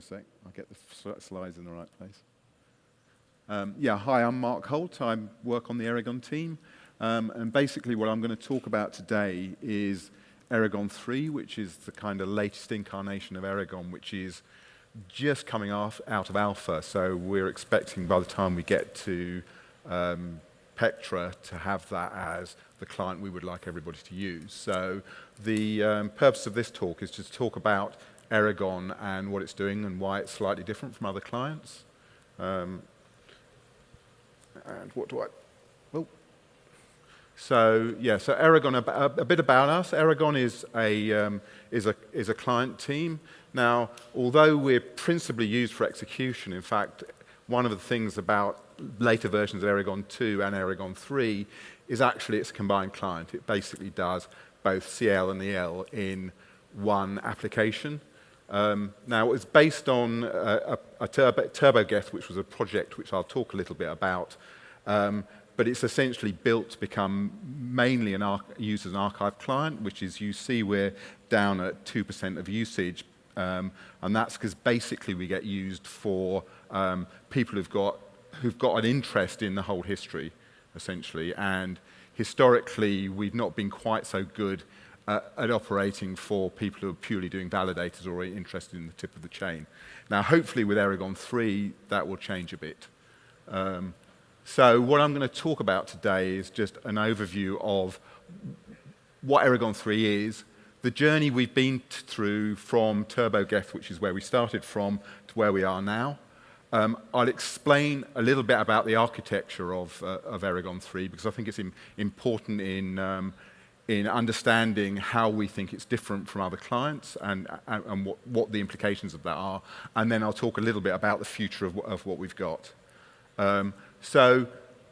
a sec. I'll get the slides in the right place. Hi, I'm Mark Holt. I work on the Eragon team. And basically what I'm going to talk about today is Eragon 3, which is the kind of latest incarnation of Eragon, which is just coming out of alpha. So we're expecting by the time we get to Pectra to have that as the client we would like everybody to use. So the purpose of this talk is to talk about Eragon and what it's doing and why it's slightly different from other clients. And what do I... Oh. So Eragon, a bit about us. Eragon is a client team. Now, although we're principally used for execution, in fact, one of the things about later versions of Eragon 2 and Eragon 3 is actually it's a combined client. It basically does both CL and EL in one application. Now, it's based on a TurboGeth, which was a project which I'll talk a little bit about. But it's essentially built to become mainly used as an archive client, which is, you see, we're down at 2% of usage. And that's because basically we get used for people who've got an interest in the whole history, essentially. And historically, we've not been quite so good at operating for people who are purely doing validators or are interested in the tip of the chain. Now, hopefully with Eragon 3, that will change a bit. So what I'm going to talk about today is just an overview of what Eragon 3 is, the journey we've been through from TurboGeth, which is where we started from, to where we are now. I'll explain a little bit about the architecture of Eragon 3, because I think it's important in understanding how we think it's different from other clients and what the implications of that are. And then I'll talk a little bit about the future of what we've got. So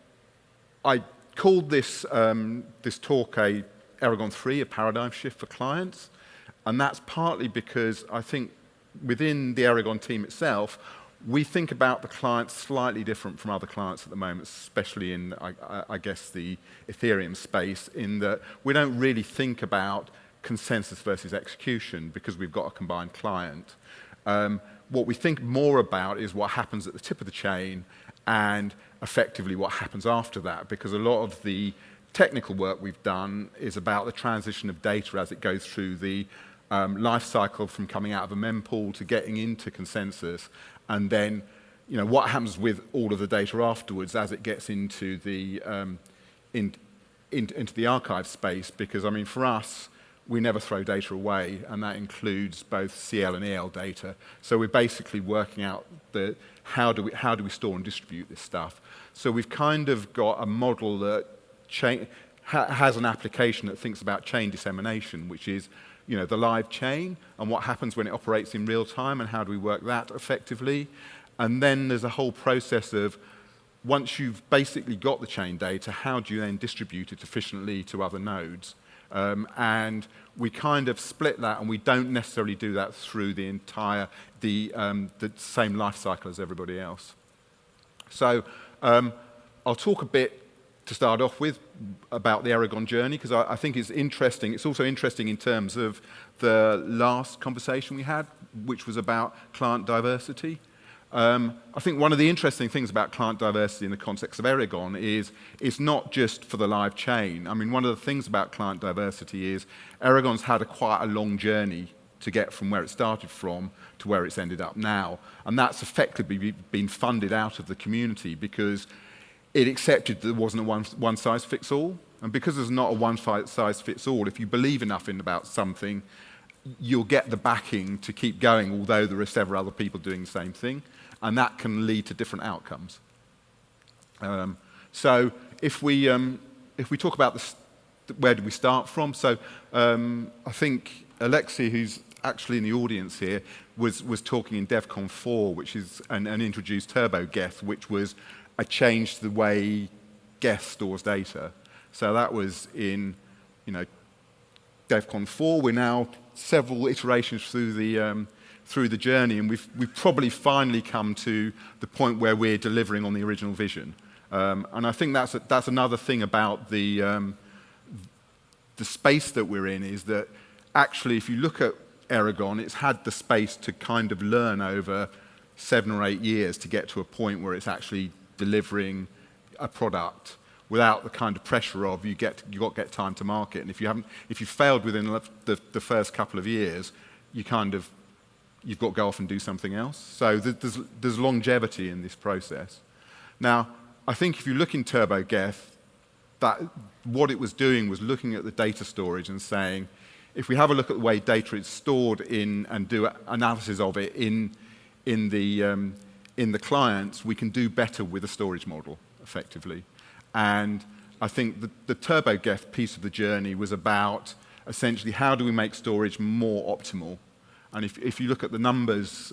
I called this talk Eragon 3, a paradigm shift for clients. And that's partly because I think within the Eragon team itself, we think about the client slightly different from other clients at the moment, especially in, I guess, the Ethereum space, in that we don't really think about consensus versus execution because we've got a combined client. What we think more about is what happens at the tip of the chain and effectively what happens after that, because a lot of the technical work we've done is about the transition of data as it goes through the life cycle from coming out of a mempool to getting into consensus, and then what happens with all of the data afterwards as it gets into the into the archive space. Because I mean, for us, we never throw data away, and that includes both CL and EL data. So we're basically working out how do we store and distribute this stuff. So we've kind of got a model that has an application that thinks about chain dissemination, which is the live chain and what happens when it operates in real time and how do we work that effectively. And then there's a whole process of, once you've basically got the chain data, how do you then distribute it efficiently to other nodes? And we kind of split that, and we don't necessarily do that through the same life cycle as everybody else. So I'll talk a bit to start off with about the Eragon journey, because I think it's interesting. It's also interesting in terms of the last conversation we had, which was about client diversity. I think one of the interesting things about client diversity in the context of Eragon is it's not just for the live chain. I mean, one of the things about client diversity is Eragon's had quite a long journey to get from where it started from to where it's ended up now. And that's effectively been funded out of the community because it accepted that there wasn't a one-size-fits-all. And because there's not a one-size-fits-all, if you believe enough about something, you'll get the backing to keep going, although there are several other people doing the same thing. And that can lead to different outcomes. So if we talk about where do we start from? So I think Alexei, who's actually in the audience here, was talking in DevCon 4, which is and introduced TurboGeth, which was a change to the way Geth stores data. So that was in DevCon 4. We're now several iterations through the journey, and we've probably finally come to the point where we're delivering on the original vision. And I think that's another thing about the space that we're in, is that actually, if you look at Eragon, it's had the space to kind of learn over 7 or 8 years to get to a point where it's actually delivering a product without the kind of pressure of you've got to get time to market. And if you failed within the first couple of years, you've got to go off and do something else. So there's longevity in this process. Now, I think if you look in TurboGeth, that what it was doing was looking at the data storage and saying, if we have a look at the way data is stored in and do analysis of it in the clients, we can do better with a storage model, effectively. And I think the TurboGeth piece of the journey was about essentially how do we make storage more optimal. And if you look at the numbers,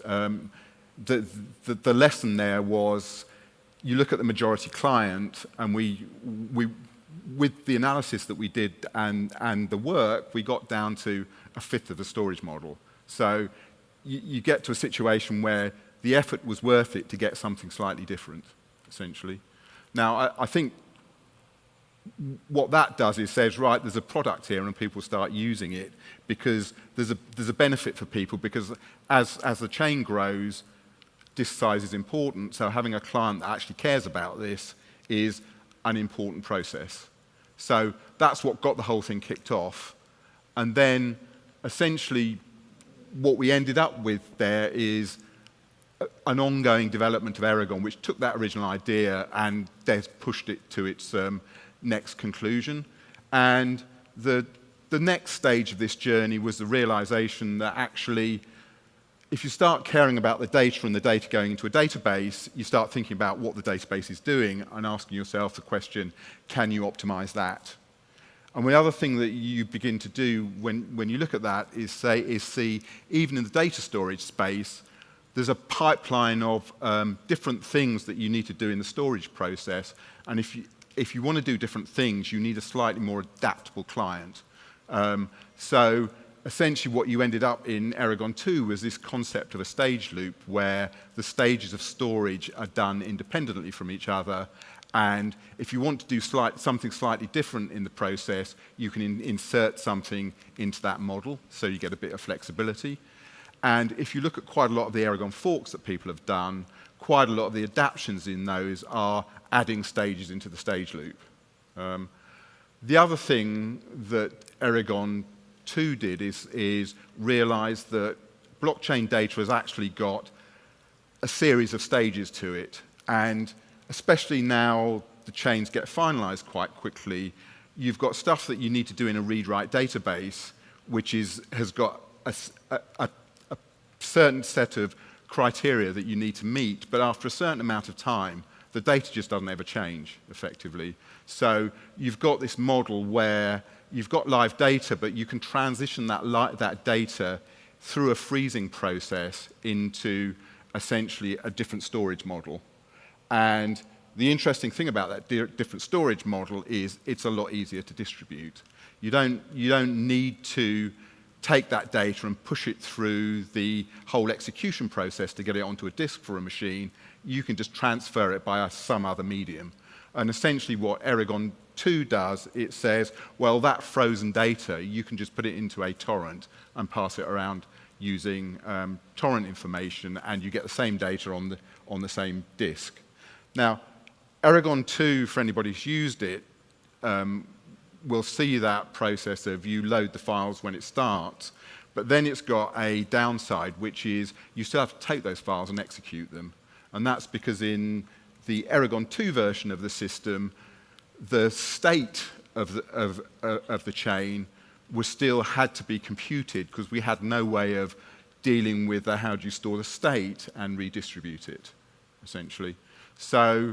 the lesson there was you look at the majority client, and we with the analysis that we did and the work, we got down to a fifth of the storage model. So you get to a situation where the effort was worth it to get something slightly different, essentially. Now, I think what that does is says, right, there's a product here, and people start using it because there's a benefit for people, because as the chain grows, disk size is important, so having a client that actually cares about this is an important process. So that's what got the whole thing kicked off. And then essentially what we ended up with there is an ongoing development of Eragon, which took that original idea and pushed it to its next conclusion. And the next stage of this journey was the realization that actually, if you start caring about the data and the data going into a database, you start thinking about what the database is doing and asking yourself the question, can you optimize that? And the other thing that you begin to do when you look at that is see, even in the data storage space, there's a pipeline of different things that you need to do in the storage process. And if you want to do different things, you need a slightly more adaptable client. So essentially what you ended up in Eragon 2 was this concept of a stage loop where the stages of storage are done independently from each other. And if you want to do something slightly different in the process, you can insert something into that model, so you get a bit of flexibility. And if you look at quite a lot of the Eragon forks that people have done, quite a lot of the adaptions in those are adding stages into the stage loop. The other thing that Eragon 2 did is realize that blockchain data has actually got a series of stages to it. And especially now the chains get finalized quite quickly, you've got stuff that you need to do in a read-write database, which has got a certain set of criteria that you need to meet, but after a certain amount of time, the data just doesn't ever change, effectively. So you've got this model where you've got live data, but you can transition that data through a freezing process into essentially a different storage model. And the interesting thing about that different storage model is it's a lot easier to distribute. You don't need to take that data and push it through the whole execution process to get it onto a disk for a machine. You can just transfer it by some other medium. And essentially what Eragon 2 does, it says, well, that frozen data, you can just put it into a torrent and pass it around using torrent information, and you get the same data on the same disk. Now, Eragon 2, for anybody who's used it, will see that process of you load the files when it starts, but then it's got a downside, which is you still have to take those files and execute them. And that's because in the Eragon 2 version of the system, the state of the chain still had to be computed because we had no way of dealing with how do you store the state and redistribute it, essentially. So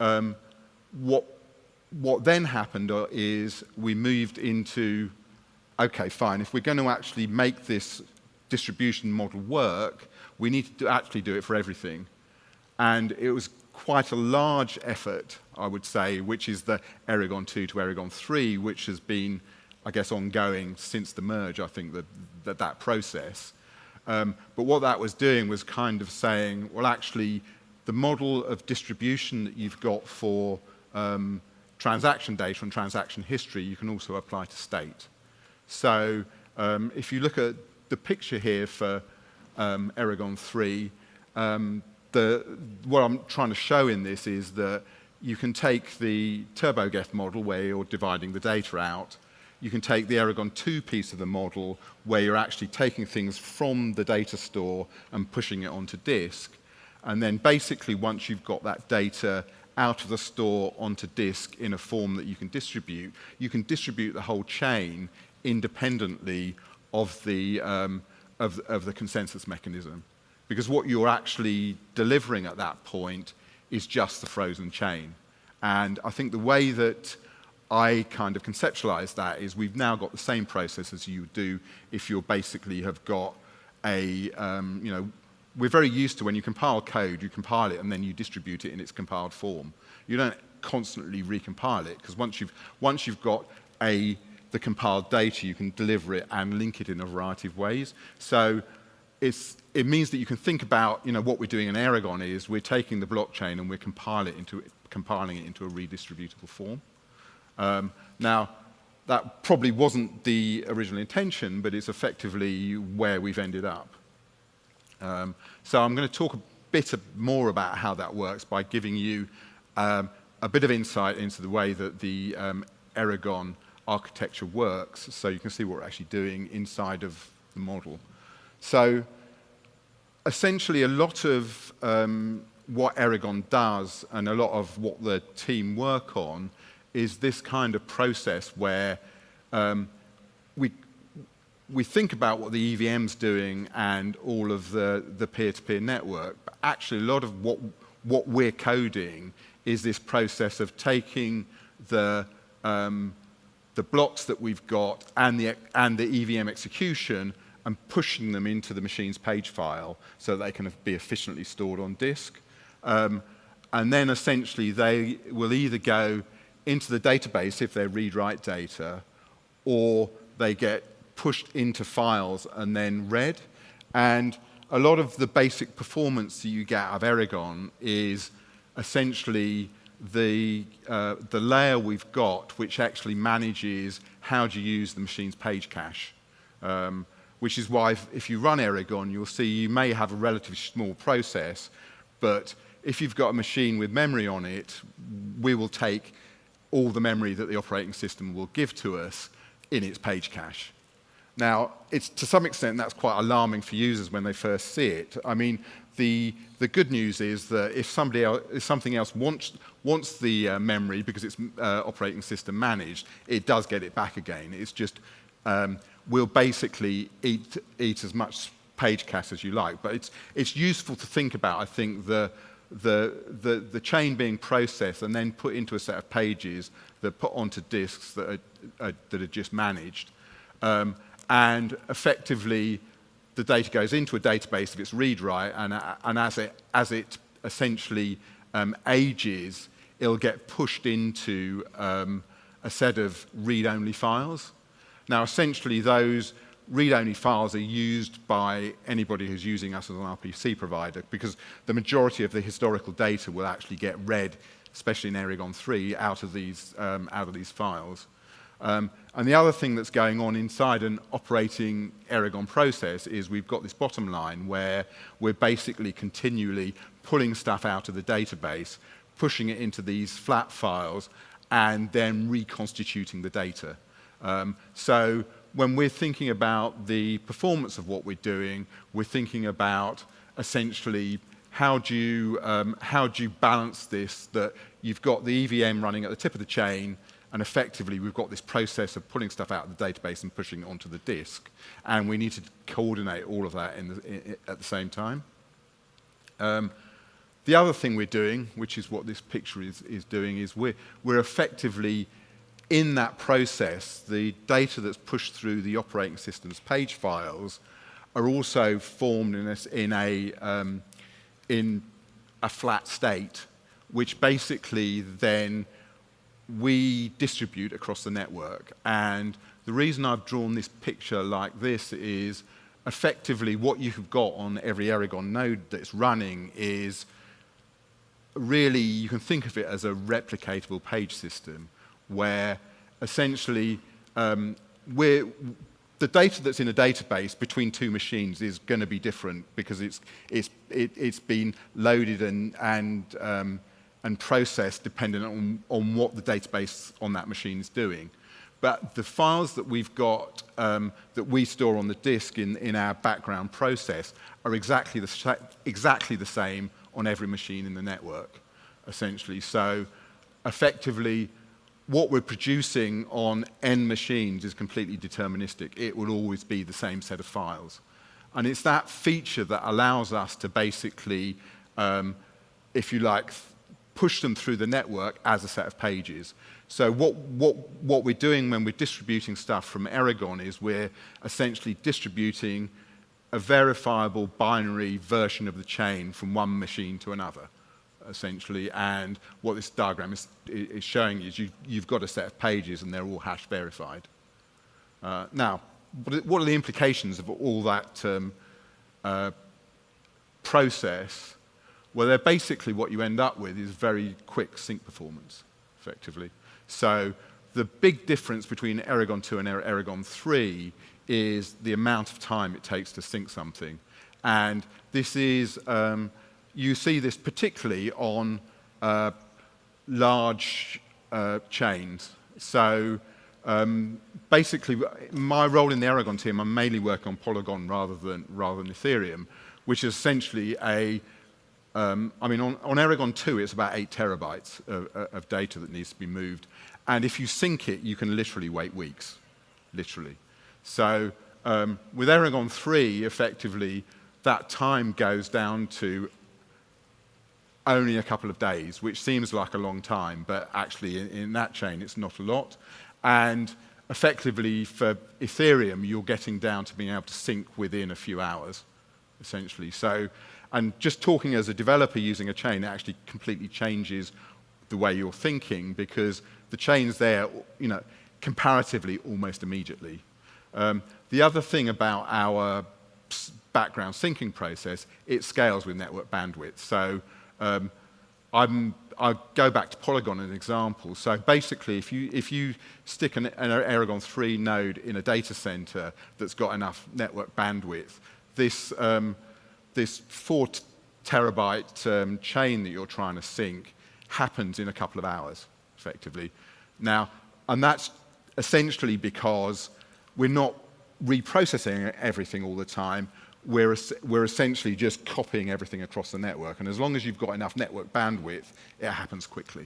what then happened is we moved into, okay, fine, if we're going to actually make this distribution model work, we need to actually do it for everything. And it was quite a large effort, I would say, which is the Eragon 2 to Eragon 3, which has been, I guess, ongoing since the merge, I think, that process. But what that was doing was kind of saying, well, actually, the model of distribution that you've got for transaction data and transaction history, you can also apply to state. So if you look at the picture here for Eragon 3, what I'm trying to show in this is that you can take the TurboGeth model where you're dividing the data out. You can take the Eragon 2 piece of the model where you're actually taking things from the data store and pushing it onto disk. And then basically once you've got that data out of the store onto disk in a form that you can distribute the whole chain independently of the consensus mechanism. Because what you're actually delivering at that point is just the frozen chain. And I think the way that I kind of conceptualize that is we've now got the same process as you do if you basically have got a, we're very used to when you compile code, you compile it and then you distribute it in its compiled form. You don't constantly recompile it because once you've got the compiled data, you can deliver it and link it in a variety of ways. So it means that you can think about, what we're doing in Eragon is we're taking the blockchain and we're compiling it into a redistributable form. Now, that probably wasn't the original intention, but it's effectively where we've ended up. So I'm going to talk a bit more about how that works by giving you a bit of insight into the way that the Eragon architecture works, so you can see what we're actually doing inside of the model. So essentially, a lot of what Eragon does and a lot of what the team work on is this kind of process where we think about what the EVM's doing and all of the peer-to-peer network, but actually a lot of what we're coding is this process of taking the blocks that we've got and the EVM execution and pushing them into the machine's page file so that they can be efficiently stored on disk. And then essentially they will either go into the database if they're read-write data, or they get pushed into files and then read. And a lot of the basic performance that you get out of Eragon is essentially the layer we've got, which actually manages how do you use the machine's page cache. Which is why if you run Eragon, you'll see you may have a relatively small process, but if you've got a machine with memory on it, we will take all the memory that the operating system will give to us in its page cache. Now, to some extent, that's quite alarming for users when they first see it. I mean, the good news is that if something else wants the memory because it's operating system managed, it does get it back again. It's just we'll basically eat as much page cache as you like. But it's useful to think about, I think, the chain being processed and then put into a set of pages that are put onto disks that are just managed. And effectively, the data goes into a database if it's read-write, and as it essentially ages, it'll get pushed into a set of read-only files. Now, essentially, those read-only files are used by anybody who's using us as an RPC provider because the majority of the historical data will actually get read, especially in Eragon 3, out of these files. And the other thing that's going on inside an operating Eragon process is we've got this bottom line where we're basically continually pulling stuff out of the database, pushing it into these flat files, and then reconstituting the data. So when we're thinking about the performance of what we're doing, we're thinking about essentially how do you balance this, that you've got the EVM running at the tip of the chain, and effectively we've got this process of pulling stuff out of the database and pushing it onto the disk, and we need to coordinate all of that at the same time. The other thing we're doing, which is what this picture is doing, is we're effectively in that process, the data that's pushed through the operating system's page files are also formed in a flat state, which basically then we distribute across the network. And the reason I've drawn this picture like this is effectively what you've got on every Eragon node that's running is really, you can think of it as a replicatable page system where essentially the data that's in a database between two machines is going to be different because it's been loaded and processed depending on what the database on that machine is doing. But the files that we've got that we store on the disk in our background process are exactly the same on every machine in the network, essentially. So effectively, what we're producing on n machines is completely deterministic. It will always be the same set of files. And it's that feature that allows us to basically, if you like, push them through the network as a set of pages. So what we're doing when we're distributing stuff from Eragon is we're essentially distributing a verifiable binary version of the chain from one machine to another, essentially. And what this diagram is showing is you've got a set of pages and they're all hash verified. Now, what are the implications of all that process? Well, they're basically what you end up with is very quick sync performance, effectively. So the big difference between Eragon 2 and Eragon 3 is the amount of time it takes to sync something. And this is, you see this particularly on large chains. So basically, my role in the Eragon team, I'm mainly working on Polygon rather than Ethereum, which is essentially I mean, on Eragon 2, it's about 8 terabytes of data that needs to be moved. And if you sync it, you can literally wait weeks, literally. So with Eragon 3, effectively, that time goes down to only a couple of days, which seems like a long time, but actually in that chain, it's not a lot. And effectively, for Ethereum, you're getting down to being able to sync within a few hours, essentially. So, and just talking as a developer using a chain actually completely changes the way you're thinking because the chain's there, comparatively almost immediately. The other thing about our background syncing process, it scales with network bandwidth. So I'll go back to Polygon as an example. So basically, if you stick an Eragon 3 node in a data center that's got enough network bandwidth, this 4 terabyte chain that you're trying to sync happens in a couple of hours, effectively. Now, and that's essentially because we're not reprocessing everything all the time. We're essentially just copying everything across the network. And as long as you've got enough network bandwidth, it happens quickly.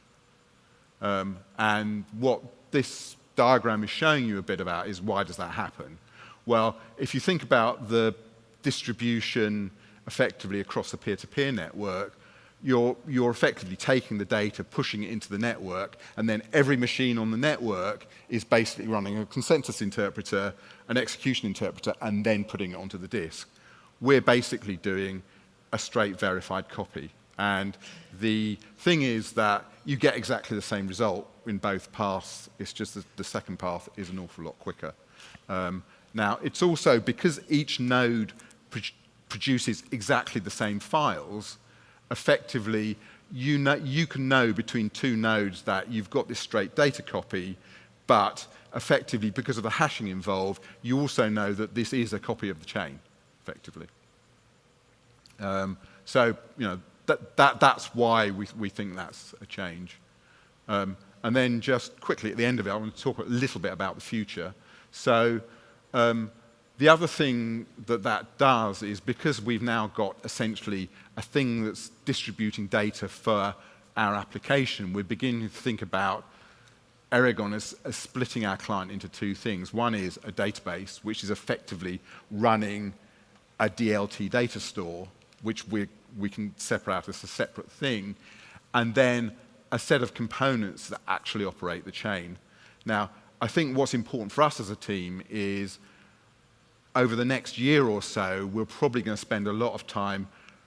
And what this diagram is showing you a bit about is why does that happen? Well, if you think about the distribution effectively across the peer-to-peer network, you're effectively taking the data, pushing it into the network, and then every machine on the network is basically running a consensus interpreter, an execution interpreter, and then putting it onto the disk. We're basically doing a straight verified copy. And the thing is that you get exactly the same result in both paths. It's just that the second path is an awful lot quicker. Now, it's also because each node produces exactly the same files, effectively, you can know between two nodes that you've got this straight data copy, but effectively, because of the hashing involved, you also know that this is a copy of the chain, effectively. So, that's why we think that's a change. And then just quickly at the end of it, I want to talk a little bit about the future. So, the other thing that does is because we've now got essentially a thing that's distributing data for our application, we're beginning to think about Eragon as splitting our client into two things. One is a database, which is effectively running a DLT data store, which we can separate out as a separate thing, and then a set of components that actually operate the chain. Now, I think what's important for us as a team is over the next year or so, we're probably going to spend a lot of time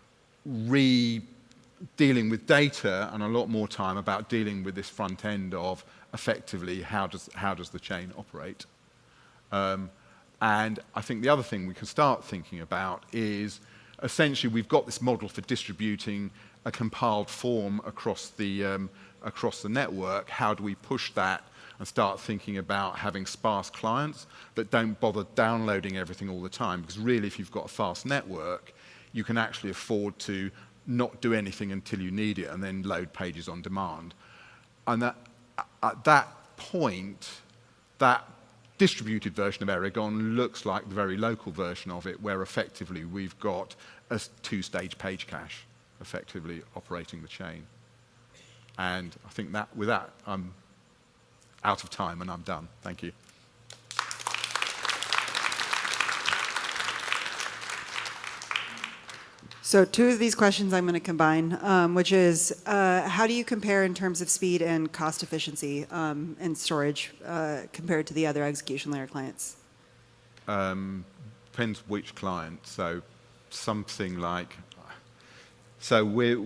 dealing with data and a lot more time about dealing with this front end of effectively how does the chain operate. And I think the other thing we can start thinking about is essentially we've got this model for distributing a compiled form across the network. How do we push that and start thinking about having sparse clients that don't bother downloading everything all the time. Because really, if you've got a fast network, you can actually afford to not do anything until you need it and then load pages on demand. And at that point, that distributed version of Eragon looks like the very local version of it, where effectively we've got a two-stage page cache effectively operating the chain. And I think that with that, I'm out of time and I'm done. Thank you. So two of these questions I'm going to combine, which is, how do you compare in terms of speed and cost efficiency and storage compared to the other execution layer clients? Depends which client. So something like, I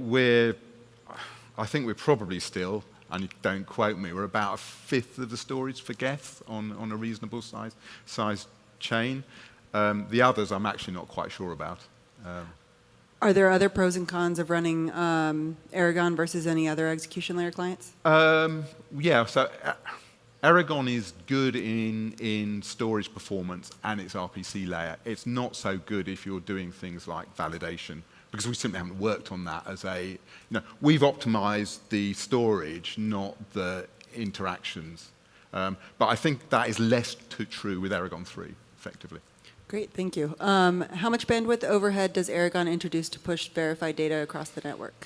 think we're probably still, and don't quote me, we're about a fifth of the storage for Geth on a reasonable size chain. The others I'm actually not quite sure about. Are there other pros and cons of running Eragon versus any other execution layer clients? Yeah, so Eragon is good in storage performance and its RPC layer. It's not so good if you're doing things like validation, because we simply haven't worked on that as a, we've optimized the storage, not the interactions. But I think that is less true with Eragon 3, effectively. Great, thank you. How much bandwidth overhead does Eragon introduce to push verified data across the network?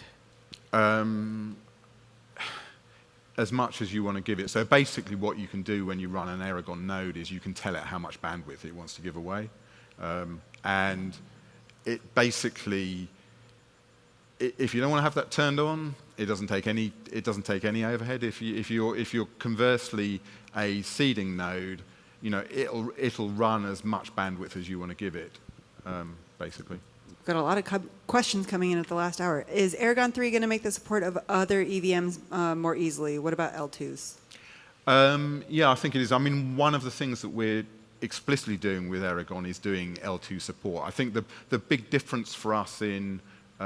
As much as you want to give it. So basically what you can do when you run an Eragon node is you can tell it how much bandwidth it wants to give away. And it basically, if you don't want to have that turned on, it doesn't take any overhead. If you're conversely a seeding node, it'll run as much bandwidth as you want to give it, basically. We've got a lot of questions coming in at the last hour. Is Eragon 3 going to make the support of other EVMs more easily? What about L2s? Yeah, I think it is. I mean, one of the things that we're explicitly doing with Eragon is doing L2 support. I think the big difference for us in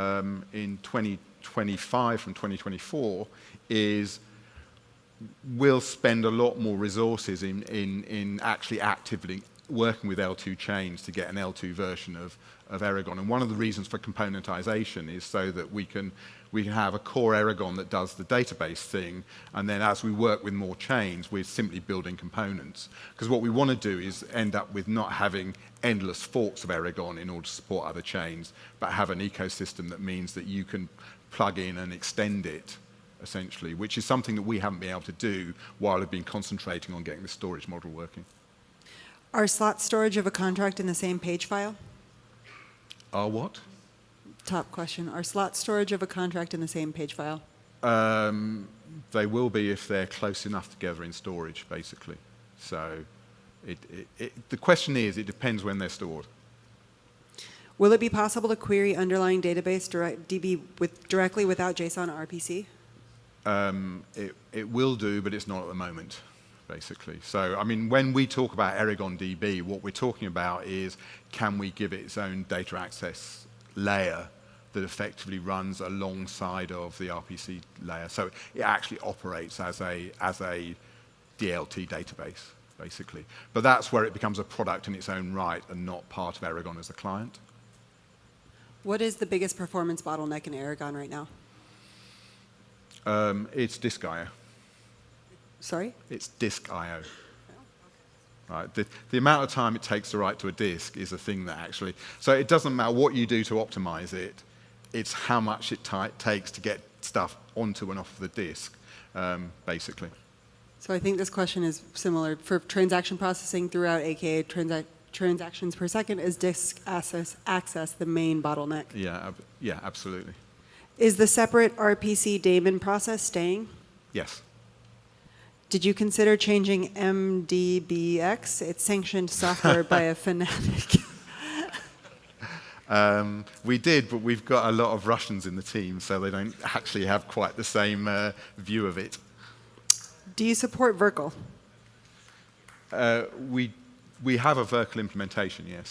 2025 from 2024 is we'll spend a lot more resources in actually actively working with L2 chains to get an L2 version of Eragon. And one of the reasons for componentization is so that we can have a core Eragon that does the database thing, and then as we work with more chains, we're simply building components. Because what we want to do is end up with not having endless forks of Eragon in order to support other chains, but have an ecosystem that means that you can plug in and extend it, essentially, which is something that we haven't been able to do while we've been concentrating on getting the storage model working. Are slot storage of a contract in the same page file? Are what? Top question. Are slot storage of a contract in the same page file? They will be if they're close enough together in storage, basically. So the question is, it depends when they're stored. Will it be possible to query underlying database DB directly without JSON RPC? It will do, but it's not at the moment, basically. So, I mean, when we talk about Eragon DB, what we're talking about is, can we give it its own data access layer that effectively runs alongside of the RPC layer? So it actually operates as a DLT database, basically. But that's where it becomes a product in its own right and not part of Eragon as a client. What is the biggest performance bottleneck in Eragon right now? It's disk I/O. Sorry? It's disk I/O. Right. The amount of time it takes to write to a disk is a thing that actually... So it doesn't matter what you do to optimize it, it's how much it takes to get stuff onto and off the disk, basically. So I think this question is similar. For transaction processing throughout, aka transactions per second, is disk access the main bottleneck? Yeah, absolutely. Is the separate RPC daemon process staying? Yes. Did you consider changing MDBX? It's sanctioned software by a fanatic. We did, but we've got a lot of Russians in the team, so they don't actually have quite the same view of it. Do you support Verkle? We have a Verkle implementation, yes.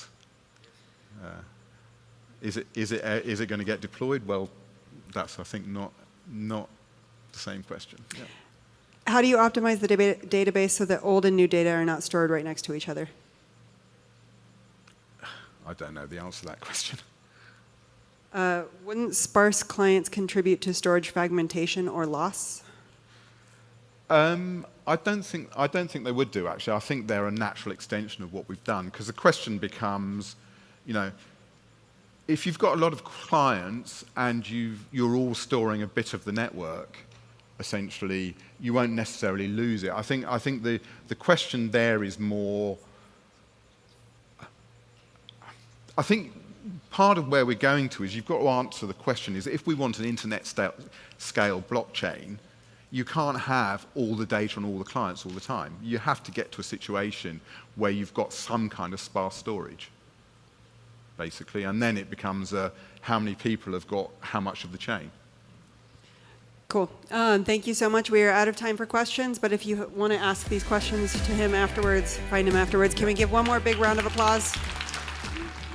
Is it going to get deployed? Well, that's, I think, not the same question. Yeah. How do you optimize the database so that old and new data are not stored right next to each other? I don't know the answer to that question. Wouldn't sparse clients contribute to storage fragmentation or loss? I don't think they would do, actually. I think they're a natural extension of what we've done, because the question becomes, you know, if you've got a lot of clients and you're all storing a bit of the network, essentially, you won't necessarily lose it. I think the question there is more, I think part of where we're going to is you've got to answer the question is, if we want an internet scale blockchain, you can't have all the data on all the clients all the time. You have to get to a situation where you've got some kind of sparse storage, basically, and then it becomes how many people have got how much of the chain. Cool. Thank you so much. We are out of time for questions, but if you want to ask these questions to him afterwards, find him afterwards. Can we give one more big round of applause?